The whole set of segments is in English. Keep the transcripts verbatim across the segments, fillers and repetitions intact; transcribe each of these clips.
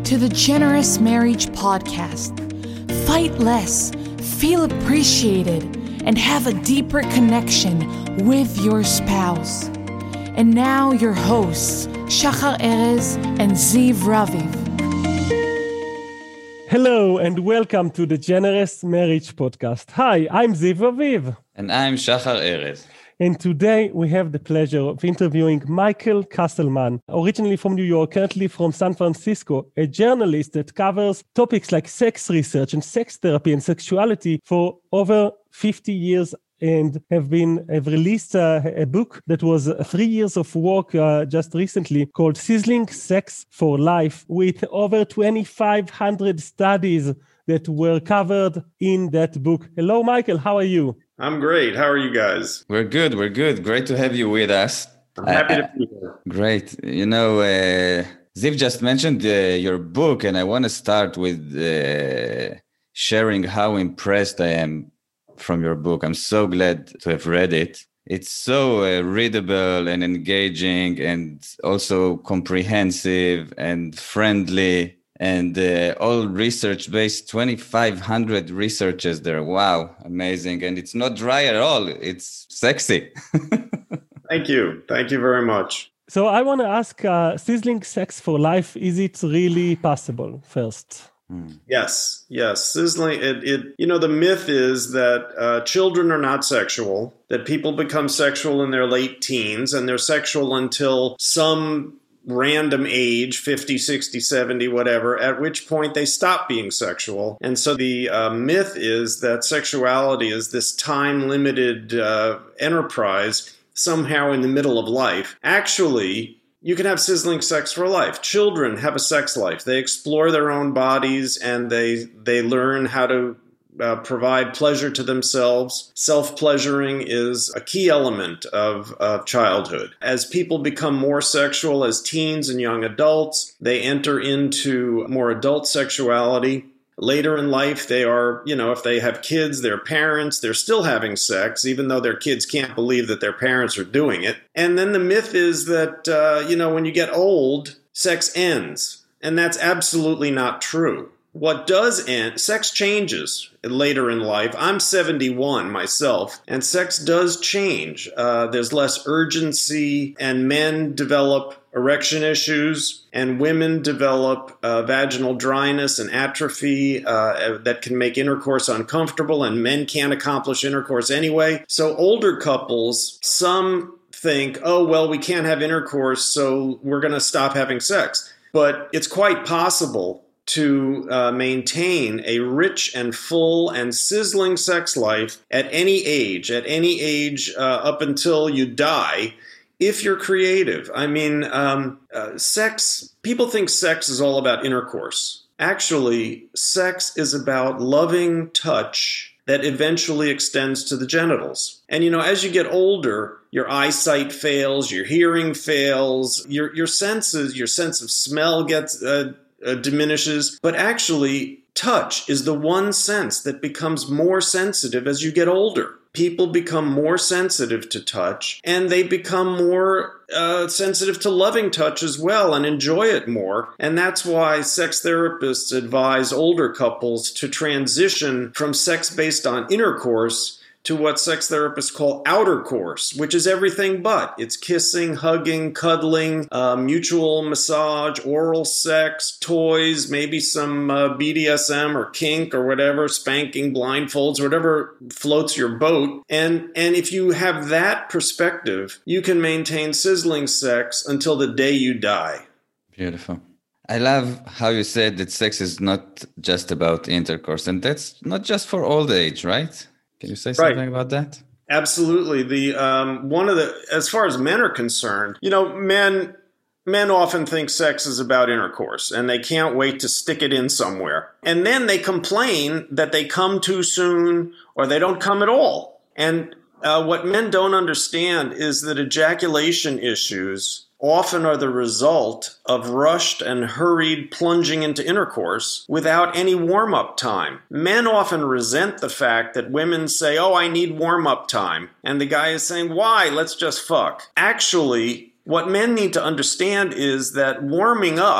to the Generous Marriage Podcast. Fight less, feel appreciated, and have a deeper connection with your spouse. And now your hosts, Shachar Erez and Ziv Raviv. Hello and welcome to the Generous Marriage Podcast. Hi, I'm Ziv Raviv. And I'm Shachar Erez. And today we have the pleasure of interviewing Michael Castleman, originally from New York, currently from San Francisco, a journalist that covers topics like sex research and sex therapy and sexuality for over fifty years, and have been have released uh, a book that was uh, three years of work uh, just recently called Sizzling Sex for Life, with over twenty-five hundred studies that were covered in that book. Hello, Michael. How are you? I'm great. How are you guys? We're good. We're good. Great to have you with us. I'm happy uh, to be here. Great. You know, uh, Ziv just mentioned uh, your book, and I want to start with uh, sharing how impressed I am from your book. I'm so glad to have read it. It's so uh, readable and engaging and also comprehensive and friendly. And uh, all research-based, twenty-five hundred researchers there. Wow, amazing. And it's not dry at all. It's sexy. Thank you. Thank you very much. So I want to ask, uh, Sizzling Sex for Life, is it really possible first? Hmm. Yes, yes. Sizzling, it, it, you know, the myth is that uh, children are not sexual, that people become sexual in their late teens, and they're sexual until some random age, fifty, sixty, seventy, whatever, at which point they stop being sexual. And so the uh, myth is that sexuality is this time-limited uh, enterprise somehow in the middle of life. Actually, you can have sizzling sex for life. Children have a sex life. They explore their own bodies and they they learn how to Uh, provide pleasure to themselves. Self-pleasuring is a key element of, of childhood. As people become more sexual, as teens and young adults, they enter into more adult sexuality. Later in life, they are, you know, if they have kids, their parents, they're still having sex, even though their kids can't believe that their parents are doing it. And then the myth is that, uh, you know, when you get old, sex ends. And that's absolutely not true. What does end, sex changes later in life. I'm seventy-one myself, and sex does change. Uh, there's less urgency, and men develop erection issues, and women develop uh, vaginal dryness and atrophy uh, that can make intercourse uncomfortable, and men can't accomplish intercourse anyway. So older couples, some think, oh, well, we can't have intercourse, so we're going to stop having sex. But it's quite possible to uh, maintain a rich and full and sizzling sex life at any age, at any age uh, up until you die, if you're creative. I mean, um, uh, sex, people think sex is all about intercourse. Actually, sex is about loving touch that eventually extends to the genitals. And, you know, as you get older, your eyesight fails, your hearing fails, your, your senses, your sense of smell gets uh, Uh, diminishes, but actually touch is the one sense that becomes more sensitive as you get older. People become more sensitive to touch, and they become more uh, sensitive to loving touch as well and enjoy it more. And that's why sex therapists advise older couples to transition from sex based on intercourse to what sex therapists call outer course, which is everything but. It's kissing, hugging, cuddling, uh, mutual massage, oral sex, toys, maybe some uh, B D S M or kink or whatever, spanking, blindfolds, whatever floats your boat. And, and if you have that perspective, you can maintain sizzling sex until the day you die. Beautiful. I love how you said that sex is not just about intercourse, and that's not just for old age, right? Can you say something right about that? Absolutely. The um, one of the, as far as men are concerned, you know, men men often think sex is about intercourse, and they can't wait to stick it in somewhere. And then they complain that they come too soon or they don't come at all. And uh, what men don't understand is that ejaculation issues often are the result of rushed and hurried plunging into intercourse without any warm-up time. Men often resent the fact that women say, oh, I need warm-up time. And the guy is saying, why? Let's just fuck. Actually, what men need to understand is that warming up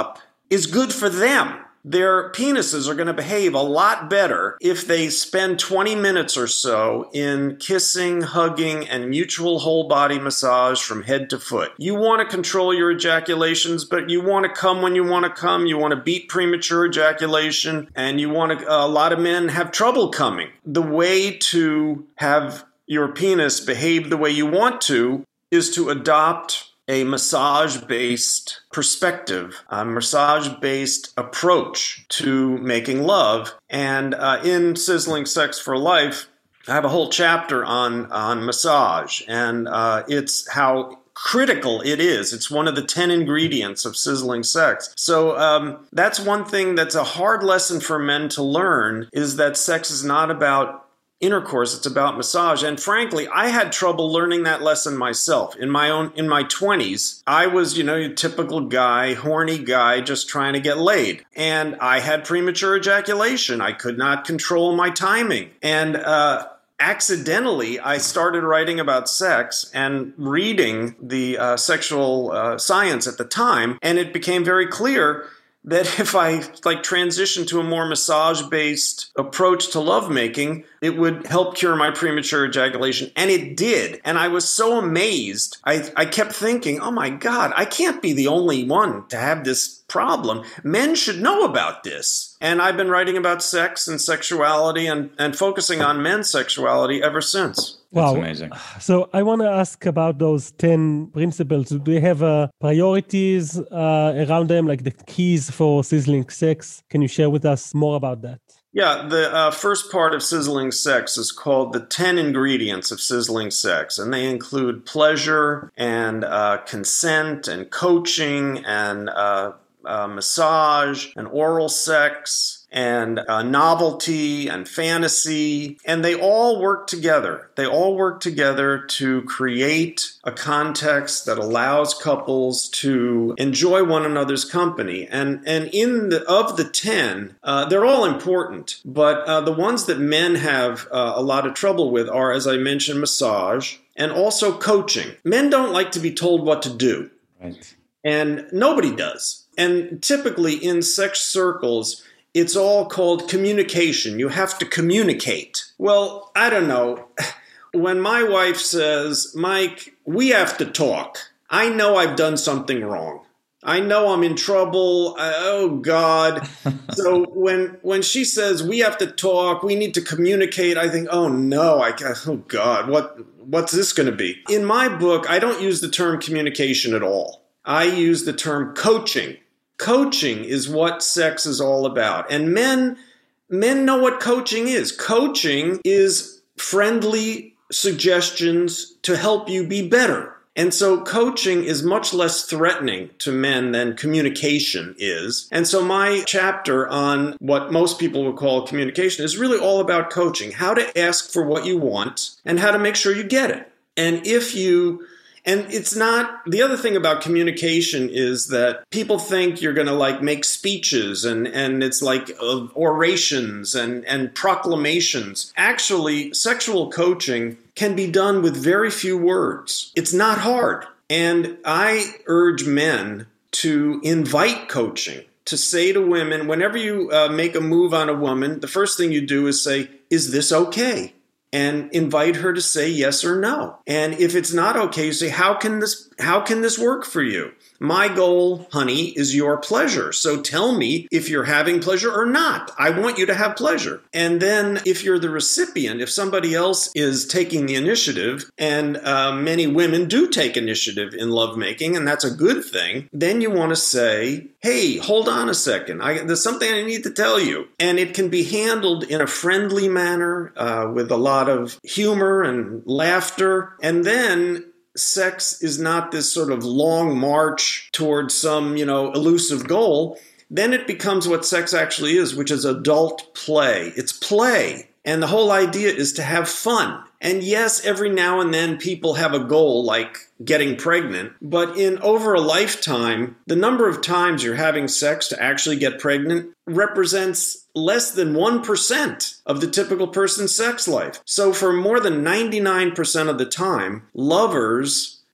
is good for them. Their penises are going to behave a lot better if they spend twenty minutes or so in kissing, hugging, and mutual whole body massage from head to foot. You want to control your ejaculations, but you want to come when you want to come. You want to beat premature ejaculation, and you want to, a lot of men have trouble coming. The way to have your penis behave the way you want to is to adopt a massage-based perspective, a massage-based approach to making love. And uh, in Sizzling Sex for Life, I have a whole chapter on, on massage, and uh, it's how critical it is. It's one of the ten ingredients of sizzling sex. So um, that's one thing that's a hard lesson for men to learn, is that sex is not about intercourse, it's about massage. And frankly, I had trouble learning that lesson myself. In my own, in my twenties, I was, you know, your typical guy, horny guy, just trying to get laid. And I had premature ejaculation. I could not control my timing. And uh, accidentally, I started writing about sex and reading the uh, sexual uh, science at the time. And it became very clear that if I like transition to a more massage-based approach to lovemaking, it would help cure my premature ejaculation. And it did. And I was so amazed. I, I kept thinking, oh my God, I can't be the only one to have this problem. Men should know about this. And I've been writing about sex and sexuality and, and focusing on men's sexuality ever since. Wow. That's amazing. So I want to ask about those ten principles. Do you have uh, priorities uh, around them, like the keys for sizzling sex? Can you share with us more about that? Yeah, the uh, first part of Sizzling Sex is called the ten ingredients of sizzling sex, and they include pleasure and uh, consent and coaching and uh, uh, massage and oral sex and uh, novelty and fantasy, and they all work together. They all work together to create a context that allows couples to enjoy one another's company. And and in the of the ten, uh, they're all important, but uh, the ones that men have uh, a lot of trouble with are, as I mentioned, massage and also coaching. Men don't like to be told what to do, Right. and nobody does. And typically in sex circles, it's all called communication. You have to communicate. Well, I don't know. When my wife says, Mike, we have to talk, I know I've done something wrong. I know I'm in trouble. I, oh, God. So when when she says we have to talk, we need to communicate, I think, oh, no, I oh, God, what what's this going to be? In my book, I don't use the term communication at all. I use the term coaching. Coaching is what sex is all about. And men, men know what coaching is. Coaching is friendly suggestions to help you be better. And so coaching is much less threatening to men than communication is. And so my chapter on what most people would call communication is really all about coaching, how to ask for what you want and how to make sure you get it. And if you And it's not, the other thing about communication is that people think you're going to like make speeches and, and it's like uh, orations and, and proclamations. Actually, sexual coaching can be done with very few words. It's not hard. And I urge men to invite coaching, to say to women, whenever you uh, make a move on a woman, the first thing you do is say, is this okay? And invite her to say yes or no. And if it's not okay, you say, how can this, how can this work for you? My goal, honey, is your pleasure. So tell me if you're having pleasure or not. I want you to have pleasure. And then if you're the recipient, if somebody else is taking the initiative, and uh, many women do take initiative in lovemaking, and that's a good thing, then you want to say, hey, hold on a second. I, there's something I need to tell you. And it can be handled in a friendly manner uh, with a lot of humor and laughter. And then sex is not this sort of long march towards some, you know, elusive goal. Then it becomes what sex actually is, which is adult play. It's play. And the whole idea is to have fun. And yes, every now and then people have a goal like getting pregnant, but in over a lifetime, the number of times you're having sex to actually get pregnant represents less than one percent of the typical person's sex life. So for more than ninety-nine percent of the time, lovers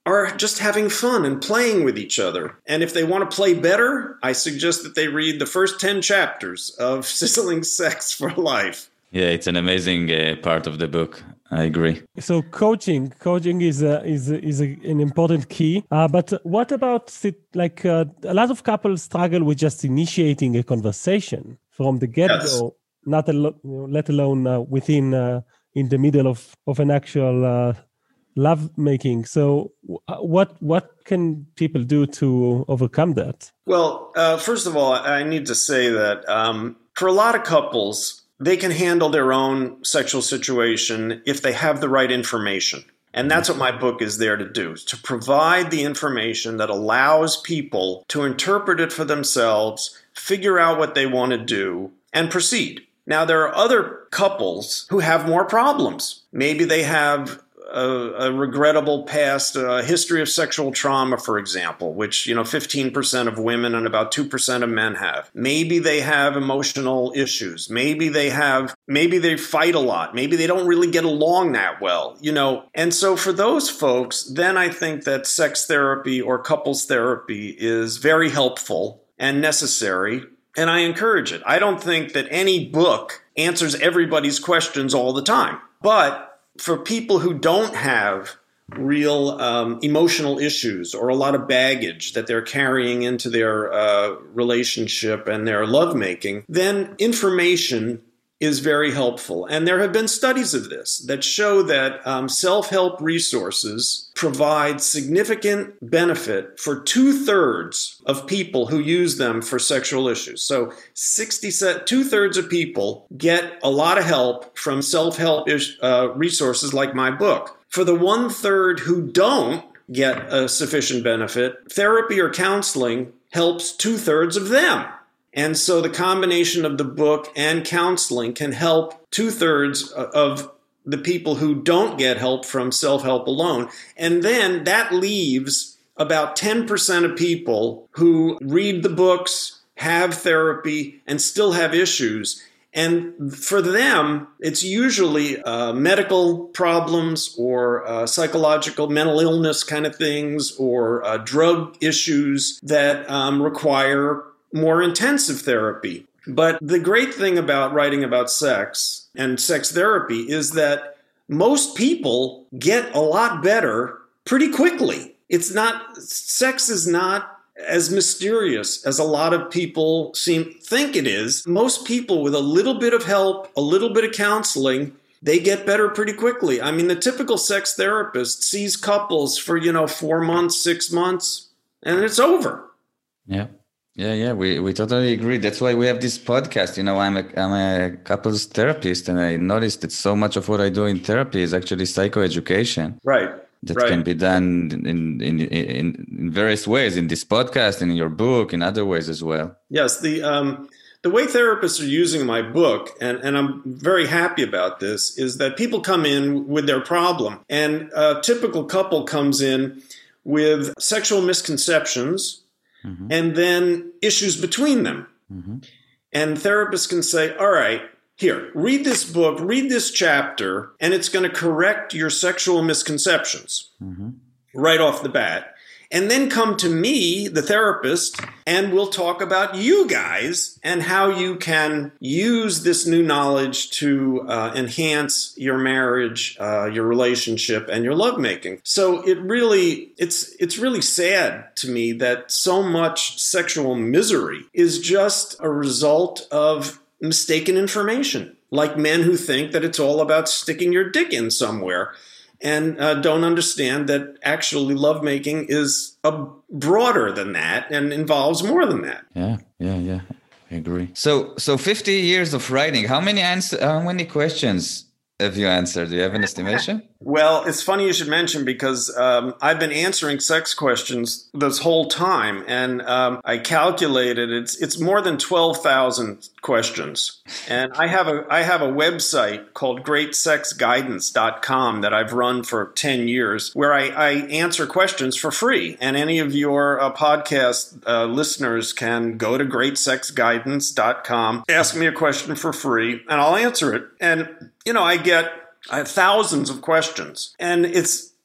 are just having fun and playing with each other. And if they want to play better, I suggest that they read the first ten chapters of Sizzling Sex for Life. Yeah, it's an amazing uh, part of the book. I agree. So coaching, coaching is a, is a, is a, an important key. Uh, but what about sit, like uh, a lot of couples struggle with just initiating a conversation from the get-go, yes. not al- let alone uh, within uh, in the middle of of an actual uh, love making. So what what can people do to overcome that? Well, uh, first of all, I need to say that um, for a lot of couples, they can handle their own sexual situation if they have the right information. And that's what my book is there to do, to provide the information that allows people to interpret it for themselves, figure out what they want to do, and proceed. Now, there are other couples who have more problems. Maybe they have a, a regrettable past, a history of sexual trauma, for example, which, you know, fifteen percent of women and about two percent of men have. Maybe they have emotional issues. Maybe they have, maybe they fight a lot. Maybe they don't really get along that well, you know. And so for those folks, then I think that sex therapy or couples therapy is very helpful and necessary. And I encourage it. I don't think that any book answers everybody's questions all the time. But for people who don't have real um, emotional issues or a lot of baggage that they're carrying into their uh, relationship and their lovemaking, then information is very helpful. And there have been studies of this that show that um, self-help resources provide significant benefit for two-thirds of people who use them for sexual issues. So sixty, two-thirds of people get a lot of help from self-help uh, resources like my book. For the one-third who don't get a sufficient benefit, therapy or counseling helps two-thirds of them. And so the combination of the book and counseling can help two-thirds of the people who don't get help from self-help alone. And then that leaves about ten percent of people who read the books, have therapy, and still have issues. And for them, it's usually uh, medical problems or uh, psychological mental illness kind of things or uh, drug issues that um, require more intensive therapy. But the great thing about writing about sex and sex therapy is that most people get a lot better pretty quickly. It's not, sex is not as mysterious as a lot of people seem think it is. Most people with a little bit of help, a little bit of counseling, they get better pretty quickly. I mean, the typical sex therapist sees couples for, you know, four months, six months, and it's over. Yeah. Yeah, yeah, we, we totally agree. That's why we have this podcast. You know, I'm a I'm a couples therapist, and I noticed that so much of what I do in therapy is actually psychoeducation. Right. That right. can be done in, in in in various ways, in this podcast, in your book, in other ways as well. Yes, the um the way therapists are using my book, and, and I'm very happy about this, is that people come in with their problem, and a typical couple comes in with sexual misconceptions. Mm-hmm. And then issues between them. Mm-hmm. And therapists can say, all right, here, read this book, read this chapter, and it's going to correct your sexual misconceptions mm-hmm. right off the bat. And then come to me, the therapist, and we'll talk about you guys and how you can use this new knowledge to uh, enhance your marriage, uh, your relationship, and your lovemaking. So it really, it's it's really sad to me that so much sexual misery is just a result of mistaken information, like men who think that it's all about sticking your dick in somewhere. And uh, don't understand that actually lovemaking is a broader than that and involves more than that. Yeah, yeah, yeah. I agree. So, so fifty years of writing. How many answer? How many questions have you answered? Do you have an estimation? Well, it's funny you should mention because um, I've been answering sex questions this whole time, and um, I calculated it's it's more than twelve thousand questions. And I have a I have a website called great sex guidance dot com that I've run for ten years, where I, I answer questions for free. And any of your uh, podcast uh, listeners can go to great sex guidance dot com, ask me a question for free, and I'll answer it. And you know, I get I have thousands of questions, and it's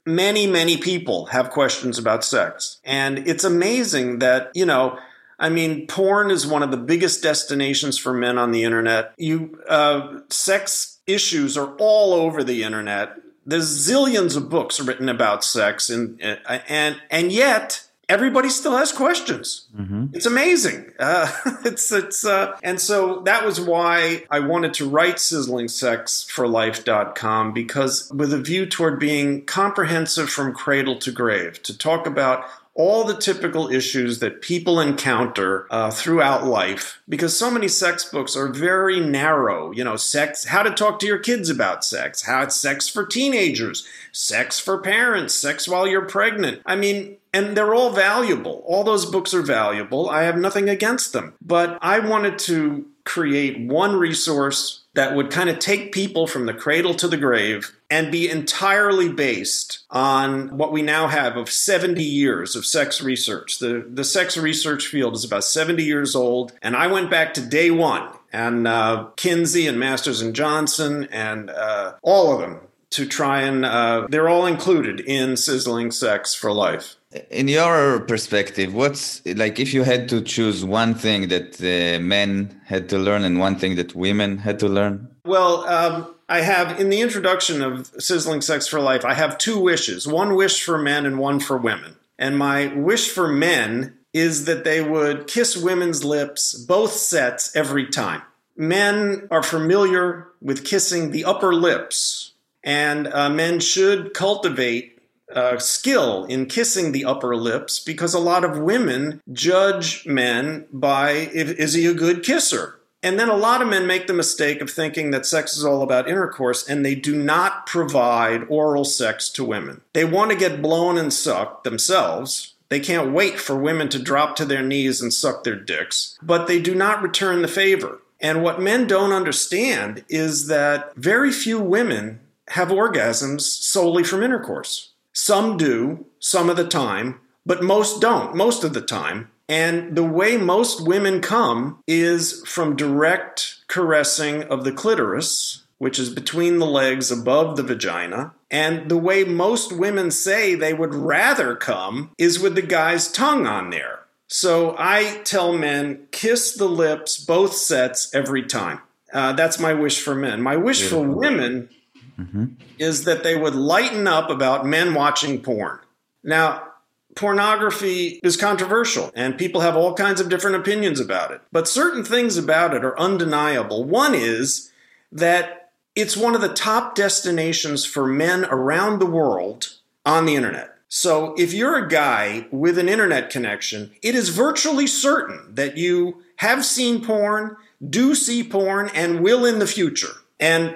many, many people have questions about sex. And it's amazing that, you know, I mean, porn is one of the biggest destinations for men on the internet. You, uh, sex issues are all over the internet. There's zillions of books written about sex, and and and yet everybody still has questions. Mm-hmm. It's amazing. Uh, it's it's uh, and so that was why I wanted to write sizzling sex for life dot com, because with a view toward being comprehensive from cradle to grave, to talk about all the typical issues that people encounter uh, throughout life, because so many sex books are very narrow. You know, sex, how to talk to your kids about sex, how it's sex for teenagers, sex for parents, sex while you're pregnant. I mean, and they're all valuable. All those books are valuable. I have nothing against them. But I wanted to create one resource that would kind of take people from the cradle to the grave and be entirely based on what we now have of seventy years of sex research. The, the sex research field is about seventy years old. And I went back to day one, and uh, Kinsey and Masters and Johnson and uh, all of them to try and, uh, they're all included in Sizzling Sex for Life. In your perspective, what's like if you had to choose one thing that uh, men had to learn and one thing that women had to learn? Well, um, I have in the introduction of Sizzling Sex for Life, I have two wishes, one wish for men and one for women. And my wish for men is that they would kiss women's lips, both sets, every time. Men are familiar with kissing the upper lips, and uh, men should cultivate Uh, skill in kissing the upper lips, because a lot of women judge men by, if, is he a good kisser? And then a lot of men make the mistake of thinking that sex is all about intercourse, and they do not provide oral sex to women. They want to get blown and sucked themselves. They can't wait for women to drop to their knees and suck their dicks, but they do not return the favor. And what men don't understand is that very few women have orgasms solely from intercourse. Some do, some of the time, but most don't, most of the time. And the way most women come is from direct caressing of the clitoris, which is between the legs above the vagina. And the way most women say they would rather come is with the guy's tongue on there. So I tell men, kiss the lips, both sets, every time. Uh, that's my wish for men. My wish for women Mm-hmm. is that they would lighten up about men watching porn. Now, pornography is controversial, and people have all kinds of different opinions about it. But certain things about it are undeniable. One is that it's one of the top destinations for men around the world on the internet. So if you're a guy with an internet connection, it is virtually certain that you have seen porn, do see porn, and will in the future. And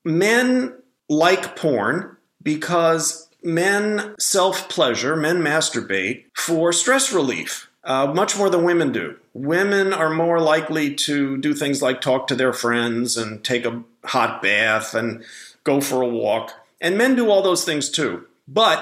men like porn because men self-pleasure, men masturbate for stress relief, uh, much more than women do. Women are more likely to do things like talk to their friends and take a hot bath and go for a walk. And men do all those things too. But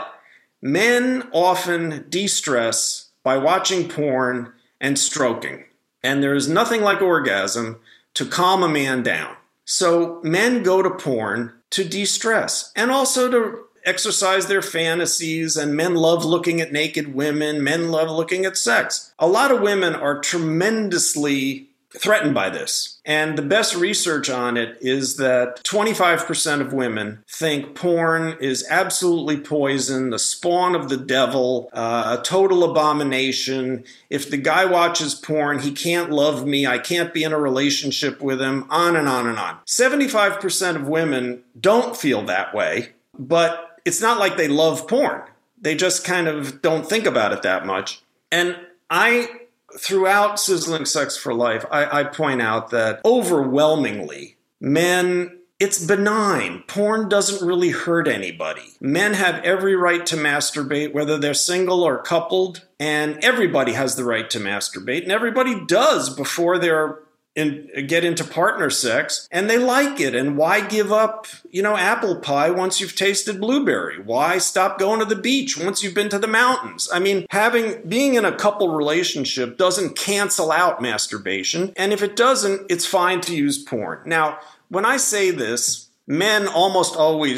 men often de-stress by watching porn and stroking. And there is nothing like orgasm to calm a man down. So men go to porn to de-stress and also to exercise their fantasies, and men love looking at naked women. Men love looking at sex. A lot of women are tremendously threatened by this. And the best research on it is that twenty-five percent of women think porn is absolutely poison, the spawn of the devil, uh, a total abomination. If the guy watches porn, he can't love me, I can't be in a relationship with him, on and on and on. seventy-five percent of women don't feel that way, but it's not like they love porn. They just kind of don't think about it that much. And I... Throughout Sizzling Sex for Life, I, I point out that overwhelmingly, men, it's benign. Porn doesn't really hurt anybody. Men have every right to masturbate, whether they're single or coupled, and everybody has the right to masturbate, and everybody does before they're in, get into partner sex, and they like it. And why give up, you know, apple pie once you've tasted blueberry? Why stop going to the beach once you've been to the mountains? I mean, having being in a couple relationship doesn't cancel out masturbation, and if it doesn't, it's fine to use porn. Now, when I say this, men almost always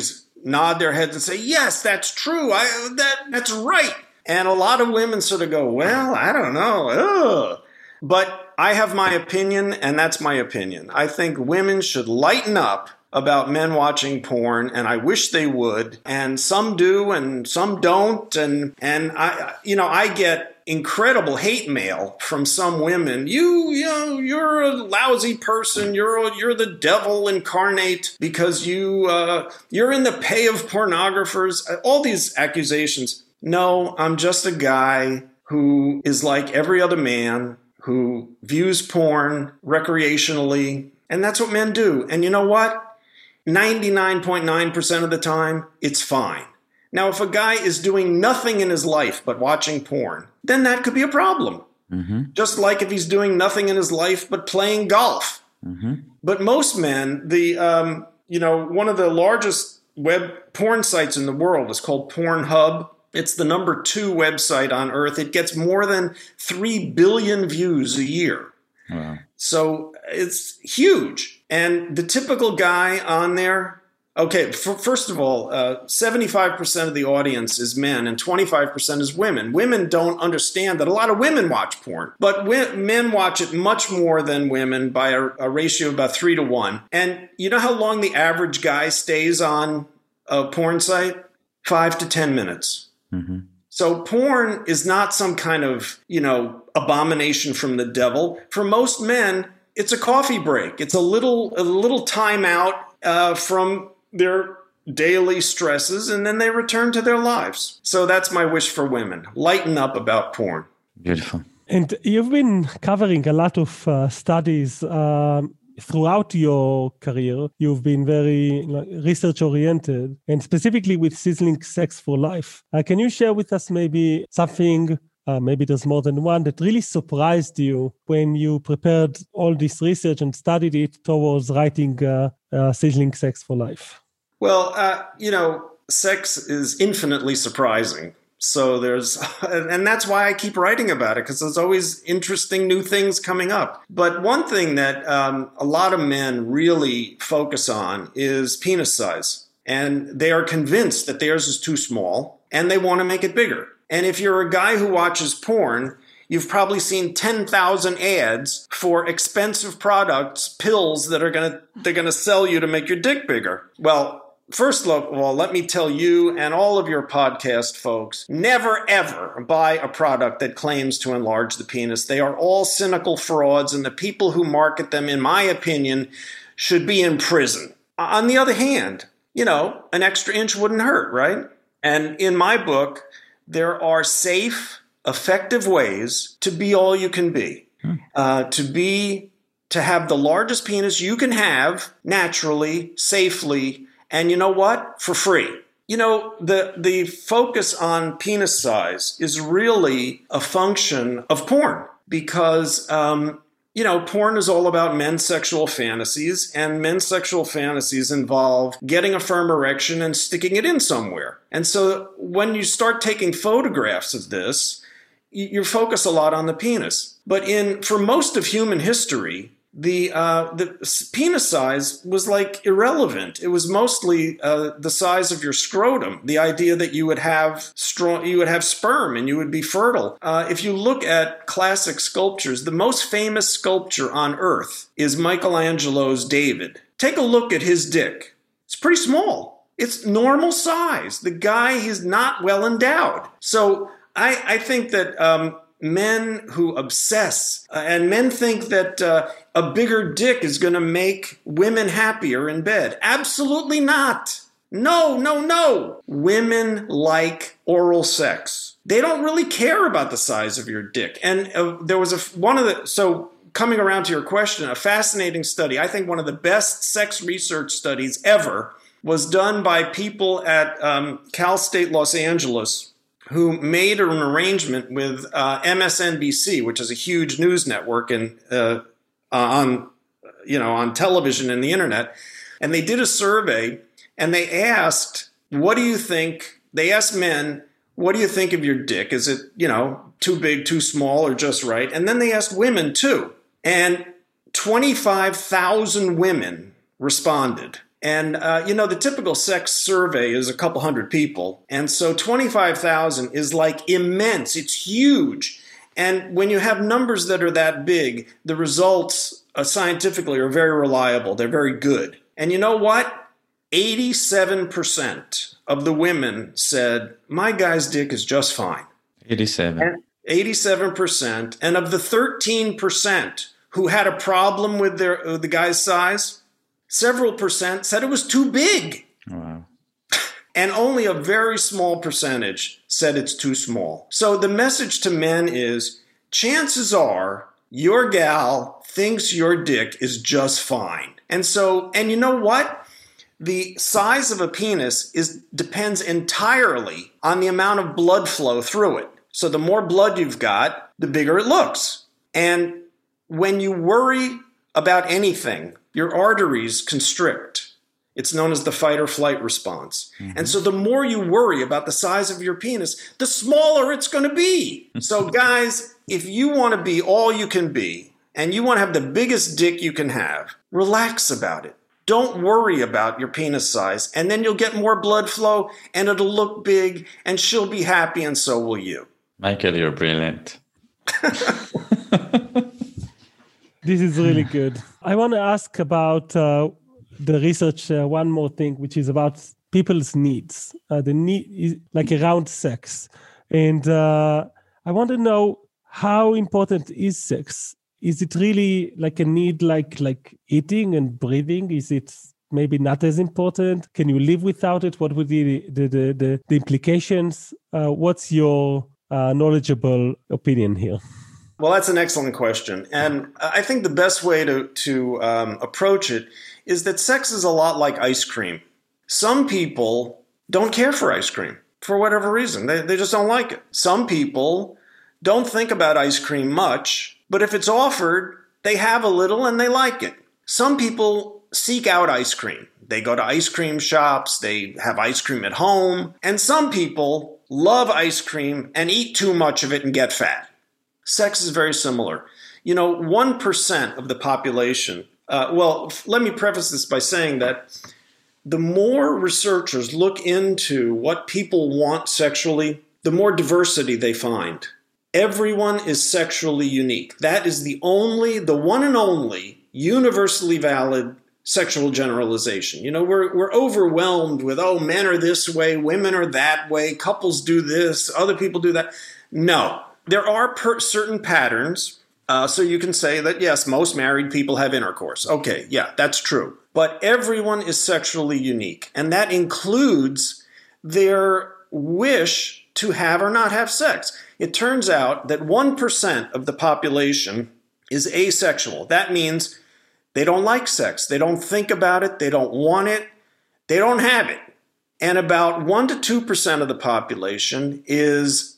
nod their heads and say, yes, that's true. I, that, that's right. And a lot of women sort of go, well, I don't know. Ugh. But I have my opinion, and that's my opinion. I think women should lighten up about men watching porn, and I wish they would. And some do, and some don't. And and I, you know, I get incredible hate mail from some women. You, you know, you're a lousy person. You're you're the devil incarnate because you uh, you're in the pay of pornographers. All these accusations. No, I'm just a guy who is like every other man who views porn recreationally, and that's what men do. And you know what? ninety-nine point nine percent of the time, it's fine. Now, if a guy is doing nothing in his life but watching porn, then that could be a problem. Mm-hmm. Just like if he's doing nothing in his life but playing golf. Mm-hmm. But most men, the um, you know, one of the largest web porn sites in the world is called Pornhub. It's the number two website on earth. It gets more than three billion views a year. Wow. So it's huge. And the typical guy on there, okay, f- first of all, uh, seventy-five percent of the audience is men and twenty-five percent is women. Women don't understand that a lot of women watch porn, but we- men watch it much more than women by a, a ratio of about three to one. And you know how long the average guy stays on a porn site? Five to ten minutes. Mm-hmm. So porn is not some kind of, you know, abomination from the devil. For most men, it's a coffee break. It's a little a little time out uh, from their daily stresses, and then they return to their lives. So that's my wish for women. Lighten up about porn. Beautiful. And you've been covering a lot of uh, studies um, throughout your career. You've been very like, research-oriented, and specifically with Sizzling Sex for Life. Uh, can you share with us maybe something, uh, maybe there's more than one, that really surprised you when you prepared all this research and studied it towards writing uh, uh, Sizzling Sex for Life? Well, uh, you know, sex is infinitely surprising. So there's, and that's why I keep writing about it, because there's always interesting new things coming up. But one thing that um, a lot of men really focus on is penis size. And they are convinced that theirs is too small, and they want to make it bigger. And if you're a guy who watches porn, you've probably seen ten thousand ads for expensive products, pills that are going to, they're going to sell you to make your dick bigger. Well, first of all, let me tell you and all of your podcast folks, never ever buy a product that claims to enlarge the penis. They are all cynical frauds, and the people who market them, in my opinion, should be in prison. On the other hand, you know, an extra inch wouldn't hurt, right? And in my book, there are safe, effective ways to be all you can be, hmm. uh, to be, to have the largest penis you can have naturally, safely, and you know what? For free. You know, the, the focus on penis size is really a function of porn because, um, you know, porn is all about men's sexual fantasies, and men's sexual fantasies involve getting a firm erection and sticking it in somewhere. And so when you start taking photographs of this, you focus a lot on the penis. But in for most of human history, The uh, the penis size was like irrelevant. It was mostly uh, the size of your scrotum. The idea that you would have strong, you would have sperm and you would be fertile. Uh, if you look at classic sculptures, the most famous sculpture on Earth is Michelangelo's David. Take a look at his dick. It's pretty small. It's normal size. The guy is not well endowed. So I, I think that. Um, Men who obsess uh, and men think that uh, a bigger dick is going to make women happier in bed. Absolutely not. No, no, no. Women like oral sex. They don't really care about the size of your dick. And uh, there was a one of the so coming around to your question, a fascinating study. I think one of the best sex research studies ever was done by people at um, Cal State Los Angeles, who made an arrangement with uh, M S N B C, which is a huge news network and uh, on, you know, on television and the internet. And they did a survey, and they asked, what do you think? They asked men, what do you think of your dick? Is it, you know, too big, too small, or just right? And then they asked women too. And twenty-five thousand women responded. And, uh, you know, the typical sex survey is a couple hundred people. And so twenty-five thousand is like immense. It's huge. And when you have numbers that are that big, the results uh, scientifically are very reliable. They're very good. And you know what? eighty-seven percent of the women said, my guy's dick is just fine. eighty-seven. And eighty-seven percent. And of the thirteen percent who had a problem with their uh, the guy's size, several percent said it was too big. Wow. And only a very small percentage said it's too small. So the message to men is, chances are your gal thinks your dick is just fine. And so, and you know what? The size of a penis is depends entirely on the amount of blood flow through it. So the more blood you've got, the bigger it looks. And when you worry about anything, your arteries constrict. It's known as the fight or flight response. Mm-hmm. And so the more you worry about the size of your penis, the smaller it's going to be. So guys, if you want to be all you can be, and you want to have the biggest dick you can have, relax about it. Don't worry about your penis size, and then you'll get more blood flow, and it'll look big, and she'll be happy, and so will you. Michael, you're brilliant. This is really good. I want to ask about uh, the research, uh, one more thing, which is about people's needs, uh, the need is like around sex. And uh, I want to know, how important is sex? Is it really like a need like like eating and breathing? Is it maybe not as important? Can you live without it? What would be the, the, the, the implications? Uh, what's your uh, knowledgeable opinion here? Well, that's an excellent question. And I think the best way to, to um, approach it is that sex is a lot like ice cream. Some people don't care for ice cream for whatever reason. They, they just don't like it. Some people don't think about ice cream much, but if it's offered, they have a little and they like it. Some people seek out ice cream. They go to ice cream shops, they have ice cream at home, and some people love ice cream and eat too much of it and get fat. Sex is very similar. You know, one percent of the population, uh, well, let me preface this by saying that the more researchers look into what people want sexually, the more diversity they find. Everyone is sexually unique. That is the only, the one and only universally valid sexual generalization. You know, we're we're overwhelmed with, oh, men are this way, women are that way, couples do this, other people do that. No, there are per- certain patterns. Uh, so you can say that, yes, most married people have intercourse. Okay, yeah, that's true. But everyone is sexually unique. And that includes their wish to have or not have sex. It turns out that one percent of the population is asexual. That means they don't like sex. They don't think about it. They don't want it. They don't have it. And about one to two percent of the population is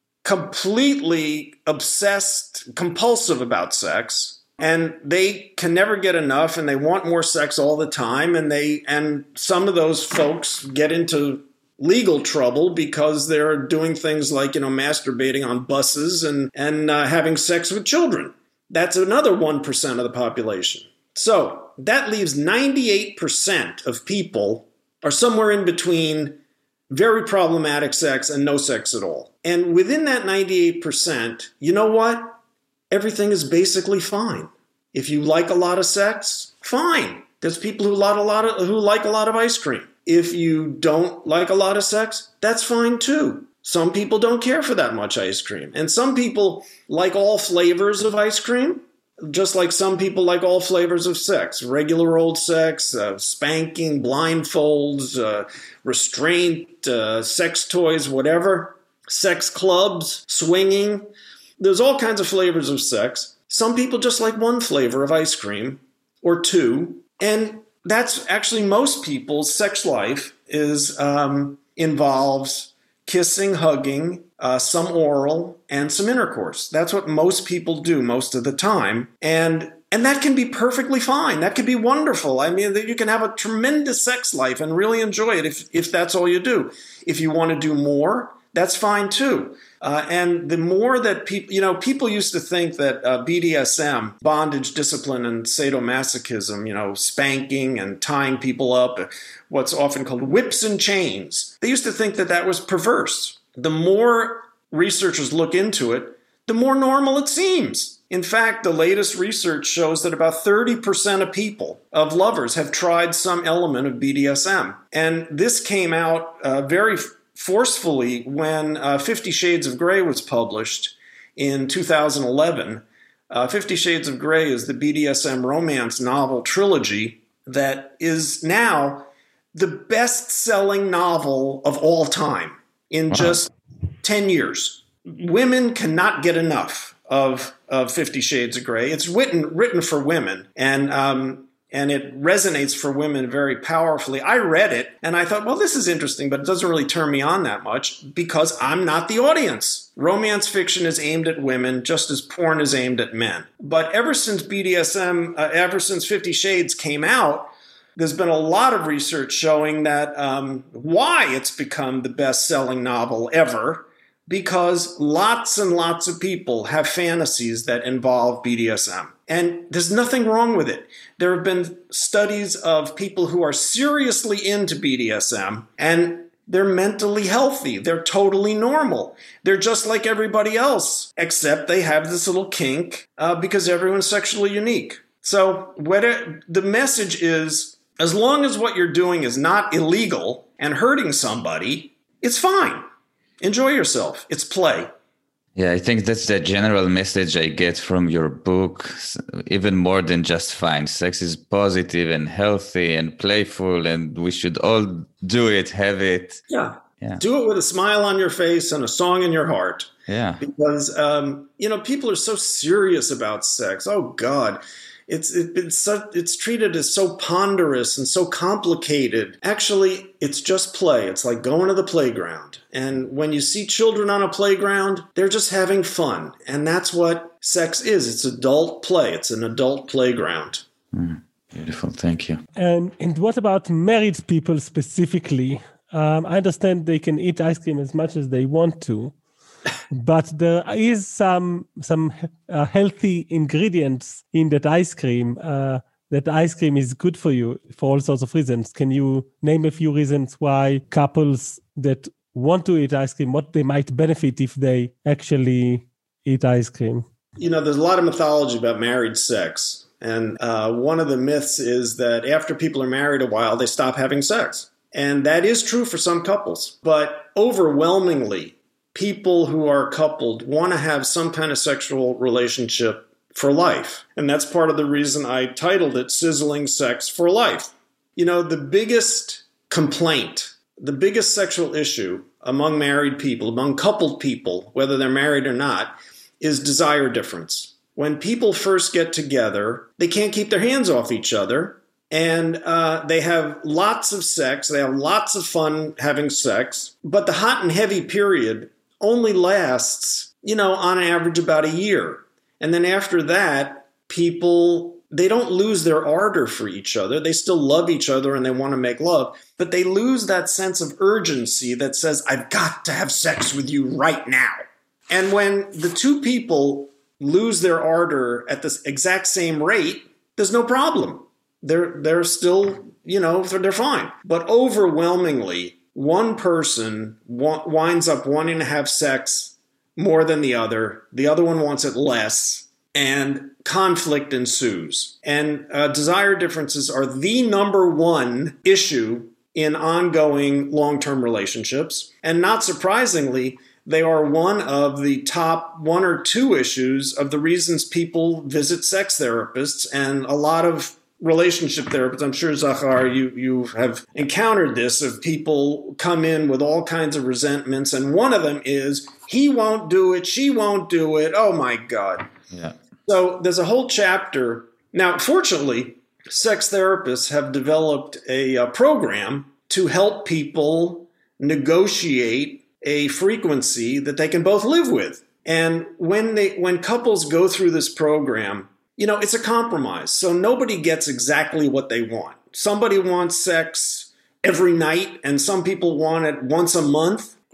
completely obsessed, compulsive about sex. And they can never get enough and they want more sex all the time. And they and some of those folks get into legal trouble because they're doing things like, you know, masturbating on buses and, and uh, having sex with children. That's another one percent of the population. So that leaves ninety-eight percent of people are somewhere in between very problematic sex and no sex at all. And within that ninety-eight percent, you know what? Everything is basically fine. If you like a lot of sex, fine. There's people who like a lot of, who like a lot of ice cream. If you don't like a lot of sex, that's fine too. Some people don't care for that much ice cream. And some people like all flavors of ice cream, just like some people like all flavors of sex. Regular old sex, uh, spanking, blindfolds, uh, restraint, uh, sex toys, whatever. Sex clubs, swinging. There's all kinds of flavors of sex. Some people just like one flavor of ice cream or two. And that's actually most people's sex life is um, involves kissing, hugging, uh, some oral, and some intercourse. That's what most people do most of the time. And and that can be perfectly fine. That can be wonderful. I mean, you can have a tremendous sex life and really enjoy it if, if that's all you do. If you want to do more, that's fine too. Uh, and the more that people, you know, people used to think that uh, B D S M, bondage, discipline, and sadomasochism, you know, spanking and tying people up, what's often called whips and chains, they used to think that that was perverse. The more researchers look into it, the more normal it seems. In fact, the latest research shows that about thirty percent of people, of lovers, have tried some element of B D S M. And this came out uh, very forcefully when uh, Fifty Shades of Grey was published in two thousand eleven. Uh, Fifty Shades of Grey is the B D S M romance novel trilogy that is now the best-selling novel of all time in wow. just ten years. Women cannot get enough of, of Fifty Shades of Grey. It's written written for women, and um, and it resonates for women very powerfully. I read it, and I thought, well, this is interesting, but it doesn't really turn me on that much because I'm not the audience. Romance fiction is aimed at women just as porn is aimed at men. But ever since B D S M, uh, ever since Fifty Shades came out, there's been a lot of research showing that um, why it's become the best-selling novel ever, because lots and lots of people have fantasies that involve B D S M. And there's nothing wrong with it. There have been studies of people who are seriously into B D S M, and they're mentally healthy. They're totally normal. They're just like everybody else, except they have this little kink uh, because everyone's sexually unique. So whether, the message is, as long as what you're doing is not illegal and hurting somebody, it's fine. Enjoy yourself. It's play. Yeah, I think that's the general message I get from your book, even more than just fine. Sex is positive and healthy and playful, and we should all do it, have it. Yeah. Yeah. Do it with a smile on your face and a song in your heart. Yeah. Because, um, you know, people are so serious about sex. Oh, God. It's it, it's so, it's treated as so ponderous and so complicated. Actually, it's just play. It's like going to the playground. And when you see children on a playground, they're just having fun. And that's what sex is. It's adult play. It's an adult playground. Mm, beautiful. Thank you. And, and what about married people specifically? Um, I understand they can eat ice cream as much as they want to. But there is some some uh, healthy ingredients in that ice cream. Uh, that ice cream is good for you for all sorts of reasons. Can you name a few reasons why couples that want to eat ice cream, what they might benefit if they actually eat ice cream? You know, there's a lot of mythology about married sex. And uh, one of the myths is that after people are married a while, they stop having sex. And that is true for some couples. But overwhelmingly, people who are coupled want to have some kind of sexual relationship for life. And that's part of the reason I titled it Sizzling Sex for Life. You know, the biggest complaint, the biggest sexual issue among married people, among coupled people, whether they're married or not, is desire difference. When people first get together, they can't keep their hands off each other. And uh, they have lots of sex. They have lots of fun having sex. But the hot and heavy period only lasts, you know, on average about a year. And then after that, people, they don't lose their ardor for each other. They still love each other and they want to make love. But they lose that sense of urgency that says, I've got to have sex with you right now. And when the two people lose their ardor at the exact same rate, there's no problem. They're, they're still, you know, they're fine. But overwhelmingly, one person wa- winds up wanting to have sex more than the other. The other one wants it less, and conflict ensues. And uh, desire differences are the number one issue in ongoing long-term relationships. And not surprisingly, they are one of the top one or two issues of the reasons people visit sex therapists, and a lot of relationship therapists. I'm sure, Zachar, you, you have encountered this, of people come in with all kinds of resentments. And one of them is, he won't do it, she won't do it. Oh, my God. Yeah. So there's a whole chapter. Now, fortunately, sex therapists have developed a, a program to help people negotiate a frequency that they can both live with. And when they when couples go through this program, you know, it's a compromise. So nobody gets exactly what they want. Somebody wants sex every night, and some people want it once a month.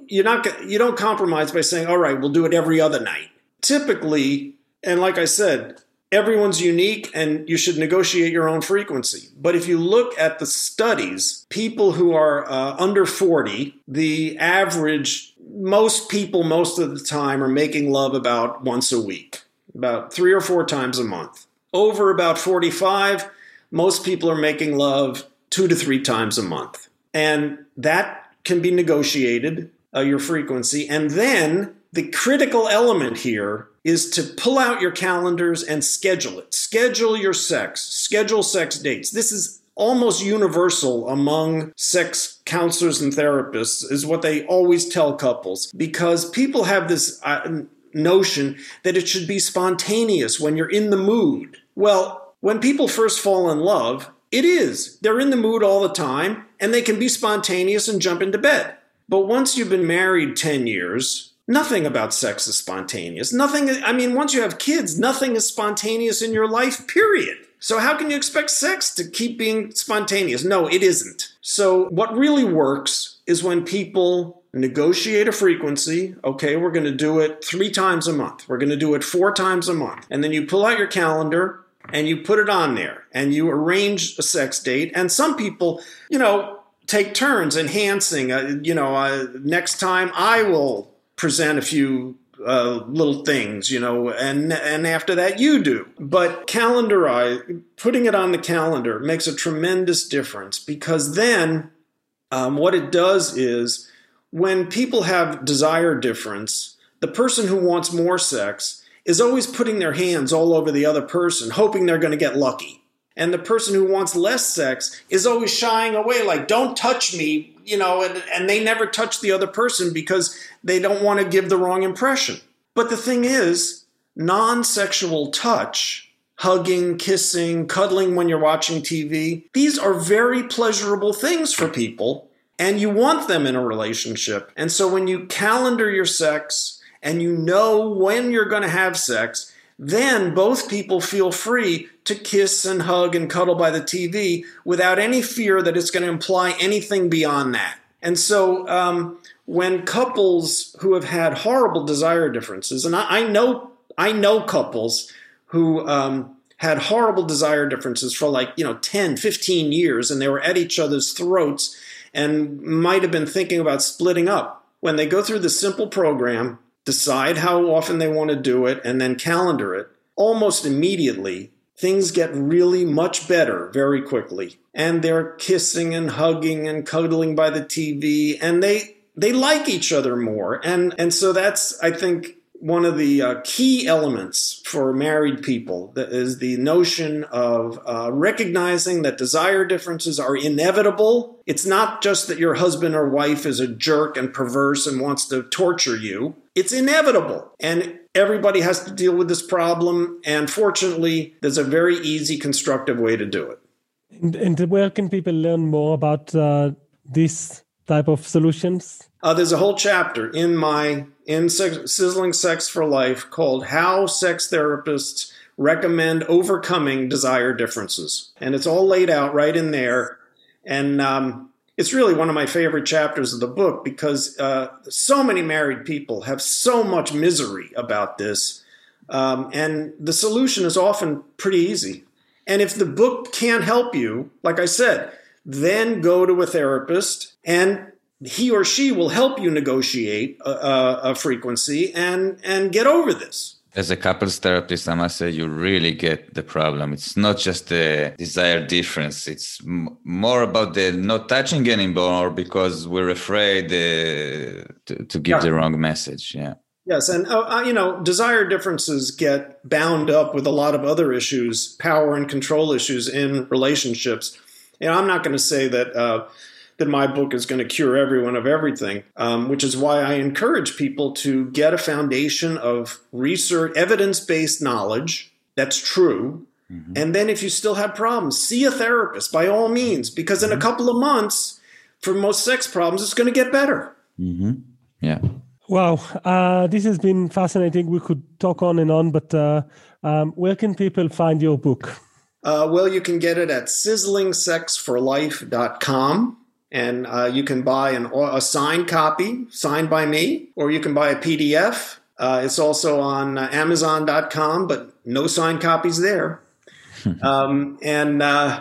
you're not you don't compromise by saying, all right, we'll do it every other night. Typically, and like I said, everyone's unique and you should negotiate your own frequency. But if you look at the studies, people who are uh, under forty, the average, most people most of the time are making love about once a week, about three or four times a month. Over about forty-five, most people are making love two to three times a month. And that can be negotiated, uh, your frequency. And then the critical element here is to pull out your calendars and schedule it. Schedule your sex. Schedule sex dates. This is almost universal among sex counselors and therapists, is what they always tell couples, because people have this uh, notion that it should be spontaneous when you're in the mood. Well, when people first fall in love, it is. They're in the mood all the time, and they can be spontaneous and jump into bed. But once you've been married ten years, nothing about sex is spontaneous. Nothing, I mean, once you have kids, nothing is spontaneous in your life, period. So how can you expect sex to keep being spontaneous? No, it isn't. So what really works is when people negotiate a frequency. Okay, we're going to do it three times a month. We're going to do it four times a month. And then you pull out your calendar and you put it on there and you arrange a sex date. And some people, you know, take turns enhancing, uh, you know, uh, next time I will present a few uh, little things, you know, and and after that you do. But calendarize, putting it on the calendar makes a tremendous difference, because then um, what it does is when people have desire difference, the person who wants more sex is always putting their hands all over the other person, hoping they're going to get lucky. And the person who wants less sex is always shying away, like, don't touch me, you know, and, and they never touch the other person because they don't want to give the wrong impression. But the thing is, non-sexual touch, hugging, kissing, cuddling when you're watching T V, these are very pleasurable things for people, and you want them in a relationship. And so when you calendar your sex and you know when you're going to have sex, then both people feel free to kiss and hug and cuddle by the T V without any fear that it's going to imply anything beyond that. And so um, when couples who have had horrible desire differences, and I, I know I know couples who um, had horrible desire differences for like, you know, ten, fifteen years, and they were at each other's throats and might have been thinking about splitting up. When they go through the simple program, decide how often they want to do it, and then calendar it, almost immediately, things get really much better very quickly. And they're kissing and hugging and cuddling by the T V, and they they like each other more. And, and so that's, I think, one of the uh, key elements for married people, that is the notion of uh, recognizing that desire differences are inevitable. It's not just that your husband or wife is a jerk and perverse and wants to torture you. It's inevitable. And everybody has to deal with this problem. And fortunately, there's a very easy, constructive way to do it. And, and where can people learn more about uh, this type of solutions? Uh, there's a whole chapter in my in Sex, Sizzling Sex for Life called How Sex Therapists Recommend Overcoming Desire Differences. And it's all laid out right in there. And um, it's really one of my favorite chapters of the book, because uh, so many married people have so much misery about this. Um, and the solution is often pretty easy. And if the book can't help you, like I said, then go to a therapist, and he or she will help you negotiate a, a, a frequency and, and get over this. As a couples therapist, I must say you really get the problem. It's not just the desire difference. It's m- more about the not touching anymore because we're afraid uh, to, to give yeah. the wrong message. Yeah. Yes. And, uh, you know, desire differences get bound up with a lot of other issues, power and control issues in relationships. And I'm not going to say that uh, that my book is going to cure everyone of everything, um, which is why I encourage people to get a foundation of research, evidence-based knowledge that's true. Mm-hmm. And then if you still have problems, see a therapist by all means, because in mm-hmm. a couple of months, for most sex problems, it's going to get better. Mm-hmm. Yeah. Wow. Uh, this has been fascinating. We could talk on and on, but uh, um, where can people find your book? Uh, well, you can get it at sizzling sex for life dot com. And uh, you can buy an, a signed copy, signed by me, or you can buy a P D F. Uh, it's also on uh, Amazon dot com, but no signed copies there. um, and uh,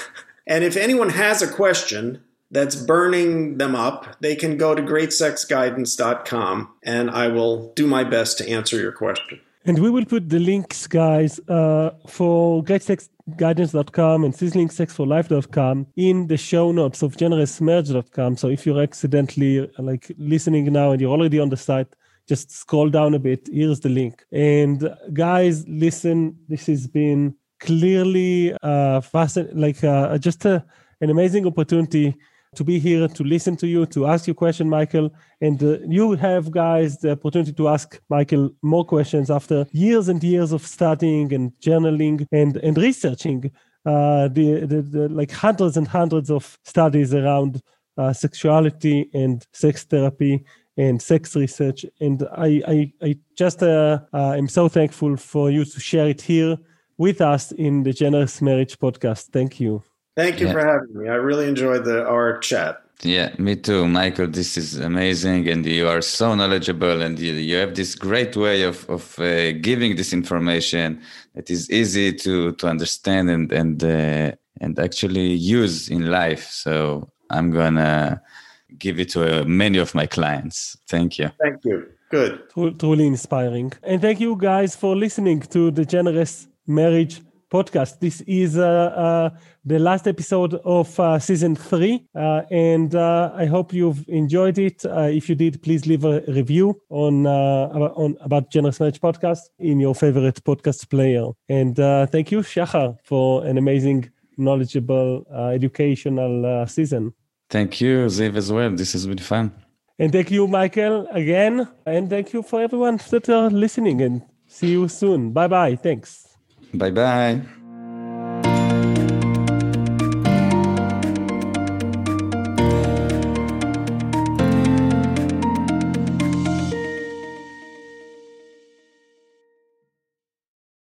and if anyone has a question that's burning them up, they can go to great sex guidance dot com, and I will do my best to answer your question. And we will put the links, guys, uh, for great sex guidance dot com and sizzling sex for life dot com in the show notes of generous marriage dot com. So if you're accidentally like listening now and you're already on the site, just scroll down a bit. Here's the link. And guys, listen, this has been clearly uh, fascinating, like uh, just a, an amazing opportunity to be here, to listen to you, to ask you a question, Michael. And uh, you have, guys, the opportunity to ask Michael more questions after years and years of studying and journaling and, and researching uh, the, the, the like hundreds and hundreds of studies around uh, sexuality and sex therapy and sex research. And I, I, I just uh, uh, am so thankful for you to share it here with us in the Generous Marriage Podcast. Thank you. Thank you Yeah. for having me. I really enjoyed the our chat. Yeah, me too, Michael. This is amazing, and you are so knowledgeable, and you, you have this great way of of uh, giving this information that is easy to to understand and and uh, and actually use in life. So I'm gonna give it to uh, many of my clients. Thank you. Thank you. Good. Truly inspiring. And thank you, guys, for listening to the Generous Marriage Podcast. This is uh, uh, the last episode of uh, season three, uh, and uh, I hope you've enjoyed it. Uh, if you did, please leave a review on uh, about, on about Generous Marriage Podcast in your favorite podcast player. And uh, thank you, Shachar, for an amazing, knowledgeable, uh, educational uh, season. Thank you, Ziv, as well. This has been fun. And thank you, Michael, again. And thank you for everyone that are listening. And see you soon. Bye bye. Thanks. Bye bye.